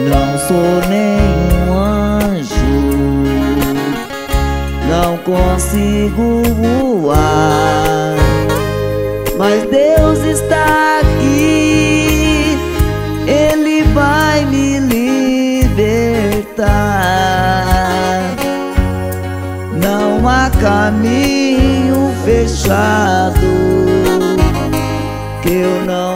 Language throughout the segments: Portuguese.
Não sou nenhum anjo, não consigo voar, mas Deus está aqui, Ele vai me libertar. Não há caminho fechado que eu não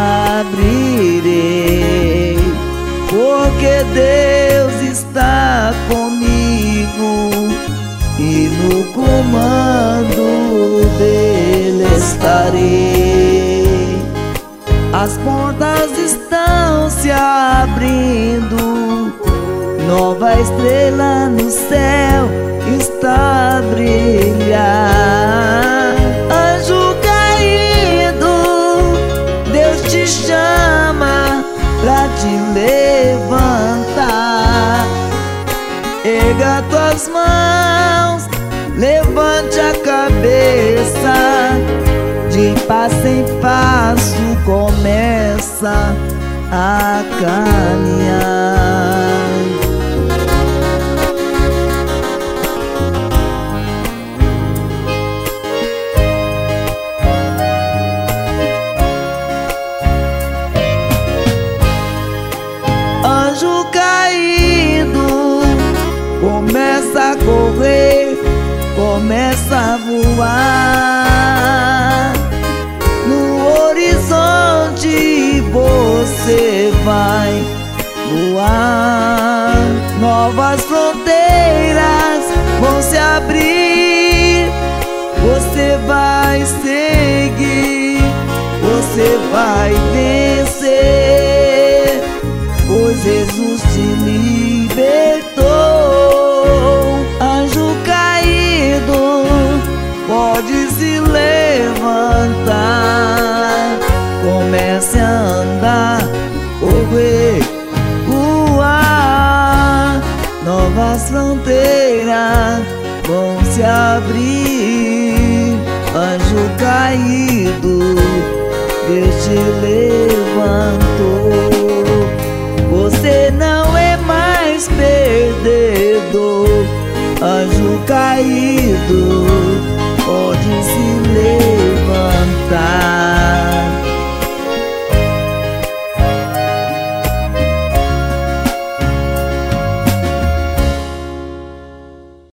abrirei, porque Deus está comigo e no comando dele estarei. As portas estão se abrindo, nova estrela no céu está a brilhar. Anjo caído, Deus te chama pra te levantar. Erga tuas mãos, levante a cabeça, de passo em passo começa a caminhar. Anjo caído, começa a correr, começa a voar. No horizonte você vai voar. Novas fronteiras vão se abrir, você vai seguir, você vai vencer, pois Jesus te libertou. Anjo caído, pode se levantar, comece a andar, correr, voar. Novas fronteiras vão se abrir. Anjo caído, Deus te levantou. Você não é mais perdedor. Anjo caído, pode se levantar.